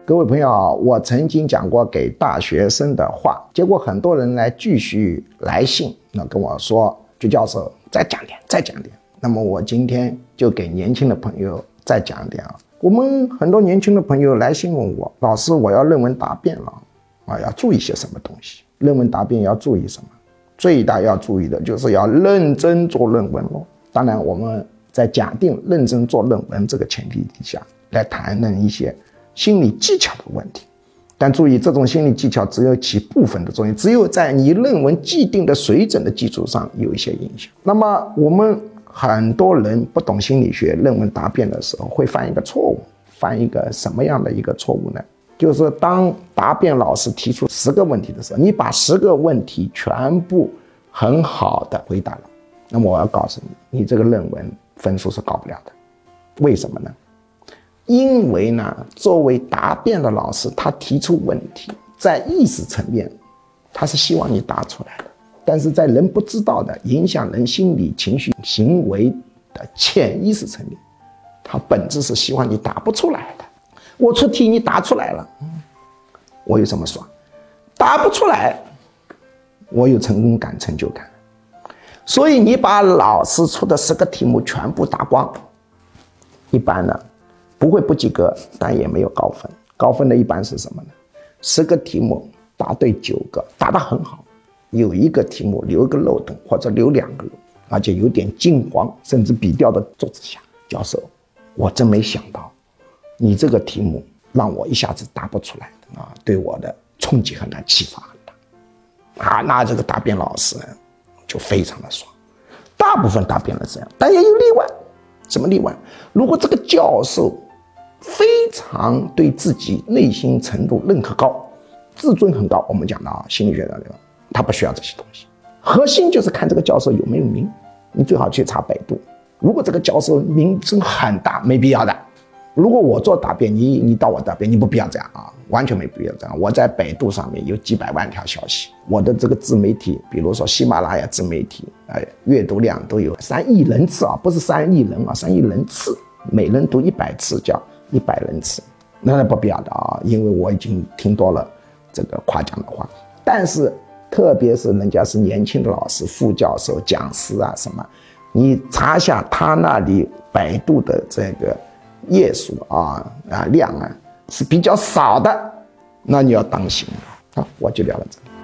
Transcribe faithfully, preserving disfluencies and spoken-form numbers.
各位朋友，我曾经讲过给大学生的话，结果很多人来继续来信，那跟我说，鞠教授再讲点，再讲点。那么我今天就给年轻的朋友再讲点啊。我们很多年轻的朋友来信问我，老师，我要论文答辩了啊，要注意些什么东西？论文答辩要注意什么？最大要注意的就是要认真做论文咯。当然，我们在假定认真做论文这个前提底下，来谈论一些心理技巧的问题。但注意，这种心理技巧只有起部分的作用，只有在你论文既定的水准的基础上有一些影响。那么我们很多人不懂心理学，论文答辩的时候会犯一个错误，犯一个什么样的一个错误呢？就是当答辩老师提出十个问题的时候，你把十个问题全部很好的回答了，那么我要告诉你，你这个论文分数是高不了的。为什么呢？因为呢，作为答辩的老师，他提出问题，在意识层面，他是希望你答出来的，但是在人不知道的影响人心理、情绪、行为的潜意识层面，他本质是希望你答不出来的。我出题你答出来了，我有什么爽？答不出来，我有成功感、成就感。所以你把老师出的十个题目全部答光，一般呢不会不及格，但也没有高分。高分的一般是什么呢？十个题目答对九个，答得很好，有一个题目留个漏洞或者留两个漏，而且有点惊慌，甚至笔掉到桌子下。教授，我真没想到你这个题目让我一下子答不出来的啊，对我的冲击很大，启发很大啊。那这个答辩老师呢就非常的爽。大部分答辩了这样，但也有例外。什么例外？如果这个教授非常对自己内心程度认可高，自尊很高，我们讲的啊，心理学的，他不需要这些东西，核心就是看这个教授有没有名。你最好去查百度，如果这个教授名声很大，没必要的。如果我做答辩，你你到我答辩，你不必要这样啊，完全没必要这样。我在百度上面有几百万条消息，我的这个自媒体，比如说喜马拉雅自媒体，哎，阅读量都有三亿人次啊，不是三亿人啊，三亿人次，每人读一百次叫一百人次，那不必要的啊，因为我已经听多了这个夸奖的话。但是特别是人家是年轻的老师、副教授、讲师啊什么，你查下他那里百度的这个页数啊啊量啊是比较少的，那你要当心啊。我就聊到这里。